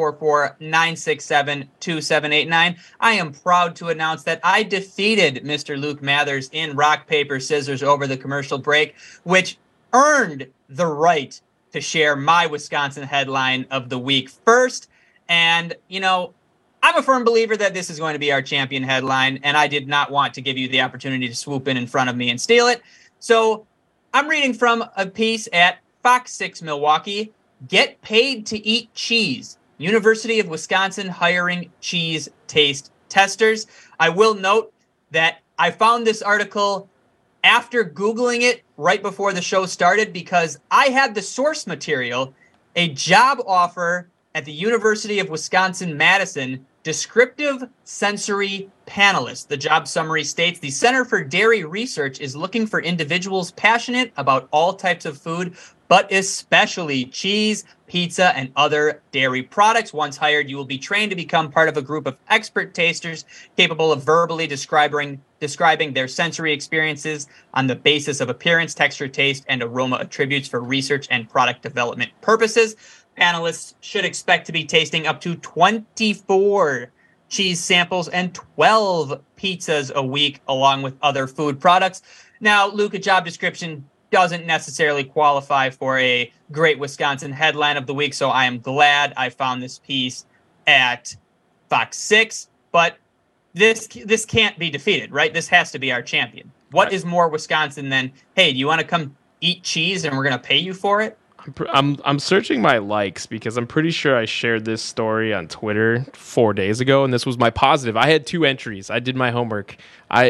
844-967-2789. I am proud to announce that I defeated Mr. Luke Mathers in rock, paper, scissors over the commercial break, which earned the right to share my Wisconsin headline of the week first. And, you know, I'm a firm believer that this is going to be our champion headline, and I did not want to give you the opportunity to swoop in front of me and steal it. So I'm reading from a piece at Fox 6 Milwaukee, Get Paid to Eat Cheese. University of Wisconsin hiring cheese taste testers. I will note that I found this article after Googling it right before the show started, because I had the source material, a job offer at the University of Wisconsin-Madison, descriptive sensory panelist. The job summary states, the Center for Dairy Research is looking for individuals passionate about all types of food, but especially cheese, pizza, and other dairy products. Once hired, you will be trained to become part of a group of expert tasters capable of verbally describing their sensory experiences on the basis of appearance, texture, taste, and aroma attributes for research and product development purposes. Panelists should expect to be tasting up to 24 cheese samples and 12 pizzas a week, along with other food products. Now, Luke, a job description doesn't necessarily qualify for a great Wisconsin headline of the week, so I am glad I found this piece at Fox 6. But this can't be defeated, right? This has to be our champion. What is more Wisconsin than, hey, do you want to come eat cheese and we're going to pay you for it? I'm searching my likes because I'm pretty sure I shared this story on Twitter 4 days ago, and this was my positive. I had 2 entries. I did my homework. Well,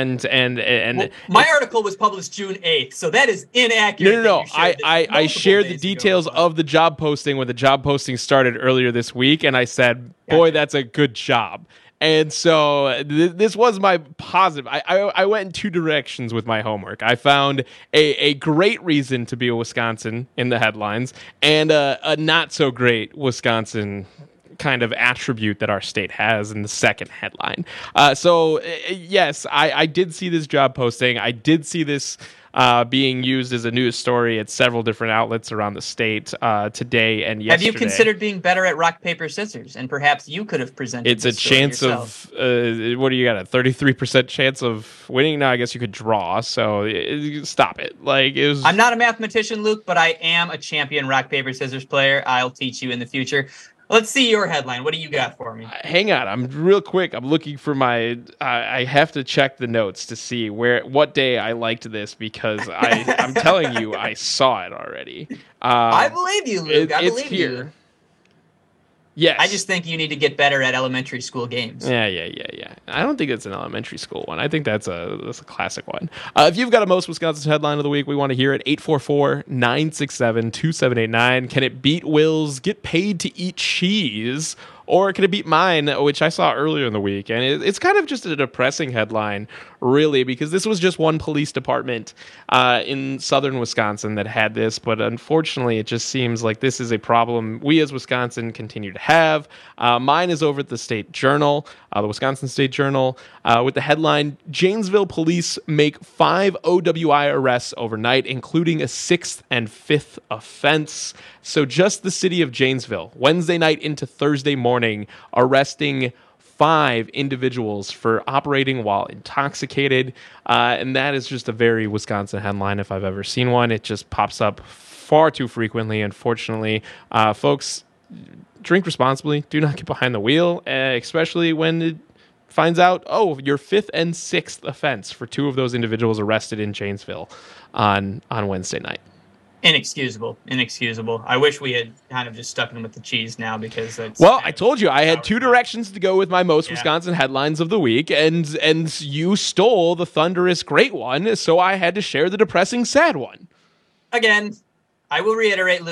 my article was published June 8th, so that is inaccurate. No. I shared the details of the job posting when the job posting started earlier this week, and I said, boy, that's a good job. And so this was my positive. I went in 2 directions with my homework. I found a great reason to be a Wisconsin in the headlines, and a not so great Wisconsin kind of attribute that our state has in the second headline. So yes, I did see this job posting. I did see this being used as a news story at several different outlets around the state today and yesterday. Have you considered being better at rock, paper, scissors? And perhaps you could have presented It's a chance yourself. of, what do you got, a 33% chance of winning? Now I guess you could draw, so stop it. I'm not a mathematician, Luke, but I am a champion rock, paper, scissors player. I'll teach you in the future. Let's see your headline. What do you got for me? Hang on. I'm real quick. I'm looking for my... I have to check the notes to see what day I liked this, because I'm telling you, I saw it already. I believe you, Luke. I believe here. you. Yes. I just think you need to get better at elementary school games. Yeah. I don't think it's an elementary school one. I think that's a classic one. If you've got a most Wisconsin headline of the week, we want to hear it. 844-967-2789. Can it beat Will's Get Paid to Eat Cheese? Or can it beat mine, which I saw earlier in the week? And it's kind of just a depressing headline, really, because this was just one police department in southern Wisconsin that had this. But unfortunately, it just seems like this is a problem we as Wisconsin continue to have. Mine is over at the State Journal, the Wisconsin State Journal, with the headline, Janesville police make 5 OWI arrests overnight, including a 6th and 5th offense. So just the city of Janesville, Wednesday night into Thursday morning, arresting 5 individuals for operating while intoxicated. And that is just a very Wisconsin headline if I've ever seen one. It just pops up far too frequently, unfortunately. Folks, drink responsibly. Do not get behind the wheel, especially when it finds out, your 5th and 6th offense for 2 of those individuals arrested in Janesville on Wednesday night. Inexcusable. I wish we had kind of just stuck in with the cheese now, because it's... Well, I told you I had 2 directions to go with my most Wisconsin headlines of the week, and you stole the thunderous great one, so I had to share the depressing sad one. Again, I will reiterate, Luke,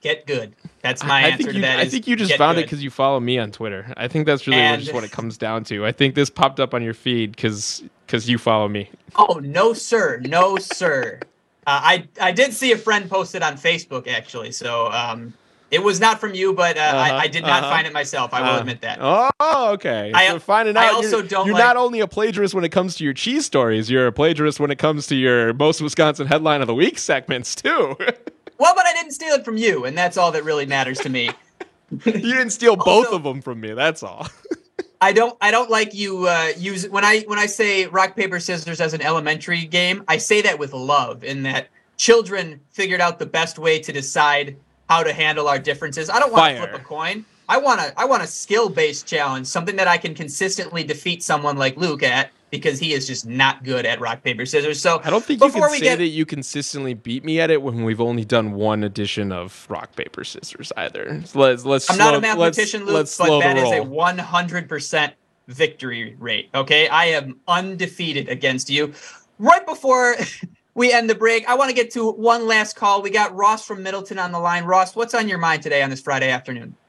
get good. That's my answer to that. I think you just found it because you follow me on Twitter. I think that's really just what it comes down to. I think this popped up on your feed because you follow me. Oh, no, sir. No, sir. I did see a friend post it on Facebook, actually. So it was not from you, but I did not find it myself. I will admit that. Oh, okay. So finding out you're not only a plagiarist when it comes to your cheese stories, you're a plagiarist when it comes to your Most Wisconsin Headline of the Week segments, too. Well, but I didn't steal it from you, and that's all that really matters to me. You didn't steal both of them from me. That's all. I don't like you use when I say rock paper scissors as an elementary game. I say that with love, in that children figured out the best way to decide how to handle our differences. I don't want to flip a coin. I want a skill-based challenge, something that I can consistently defeat someone like Luke at, because he is just not good at rock paper scissors. So I don't think you can say that you consistently beat me at it when we've only done one edition of rock paper scissors either. So let's. I'm not a mathematician, Luke, but that is a 100% victory rate. Okay, I am undefeated against you. Right before we end the break, I want to get to one last call. We got Ross from Middleton on the line. Ross, what's on your mind today on this Friday afternoon?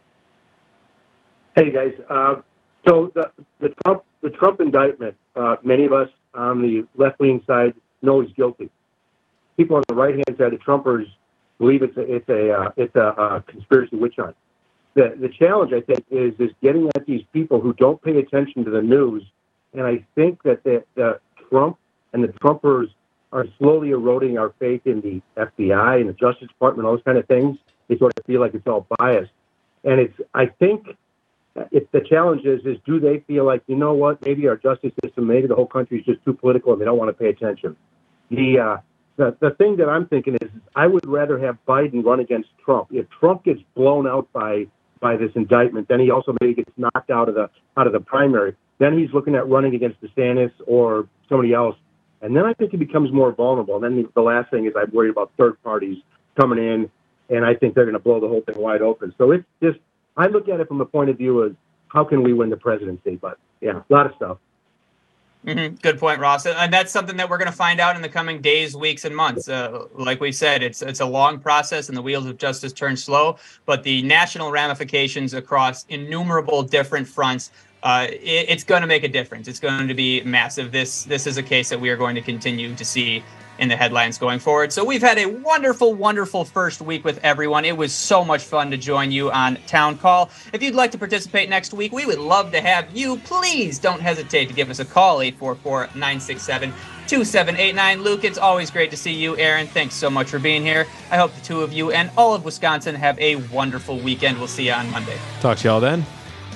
Hey guys, so the Trump indictment, many of us on the left-wing side know he's guilty. People on the right-hand side, the Trumpers, believe it's a conspiracy witch hunt. The challenge, I think, is getting at these people who don't pay attention to the news, and I think that the Trump and the Trumpers are slowly eroding our faith in the FBI and the Justice Department, all those kind of things. They sort of feel like it's all biased, and I think. If the challenge is do they feel like, you know what, maybe our justice system, maybe the whole country is just too political and they don't want to pay attention. The thing that I'm thinking is I would rather have Biden run against Trump. If Trump gets blown out by this indictment, then he also maybe gets knocked out of the primary. Then he's looking at running against DeSantis or somebody else. And then I think he becomes more vulnerable. And then the last thing is I'm worried about third parties coming in, and I think they're going to blow the whole thing wide open. So it's just, I look at it from the point of view of how can we win the presidency? But yeah, a lot of stuff. Mm-hmm. Good point, Ross. And that's something that we're going to find out in the coming days, weeks, and months. Like we said, it's a long process and the wheels of justice turn slow, but the national ramifications across innumerable different fronts, it's going to make a difference. It's going to be massive. This is a case that we are going to continue to see in the headlines going forward. So we've had a wonderful, wonderful first week with everyone. It was so much fun to join you on Town Call. If you'd like to participate next week, we would love to have you. Please don't hesitate to give us a call, 844-967-2789. Luke, it's always great to see you. Aaron, thanks so much for being here. I hope the two of you and all of Wisconsin have a wonderful weekend. We'll see you on Monday. Talk to y'all then.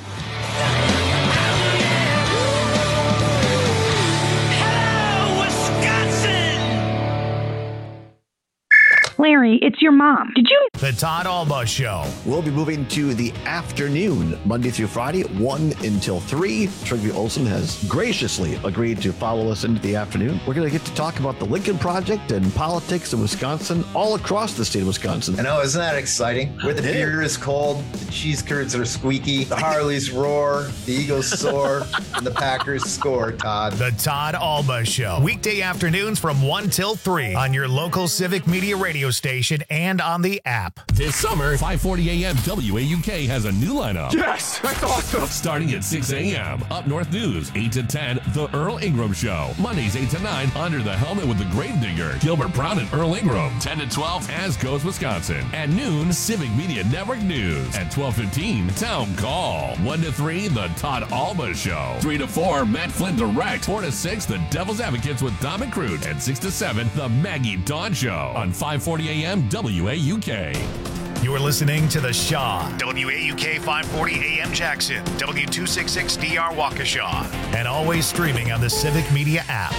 Larry, it's your mom. Did you? The Todd Alba Show. We'll be moving to the afternoon, Monday through Friday, 1 until 3. Trigby Olson has graciously agreed to follow us into the afternoon. We're going to get to talk about the Lincoln Project and politics in Wisconsin, all across the state of Wisconsin. I know, isn't that exciting? Where the beer is cold, the cheese curds are squeaky, the Harleys roar, the Eagles soar, and the Packers score, Todd. The Todd Alba Show. Weekday afternoons from 1 till 3 on your local Civic Media radio station and on the app. This summer, 540 a.m. WAUK has a new lineup. Yes, that's awesome. Starting at 6 a.m. Up North News, 8 to 10, The Earl Ingram Show. Mondays, 8 to 9, Under the Helmet with the Gravedigger, Gilbert Brown and Earl Ingram. 10 to 12, As Goes Wisconsin. At noon, Civic Media Network News. At 12:15, Town Call. 1 to 3, The Todd Alba Show. 3 to 4, Matt Flynn Direct. 4 to 6, The Devil's Advocates with Dom and Crute. And 6 to 7, The Maggie Dawn Show on 540 a.m. WAUK. You're listening to The Shaw, WAUK 540 AM Jackson, W266DR Waukesha, and always streaming on the Civic Media app.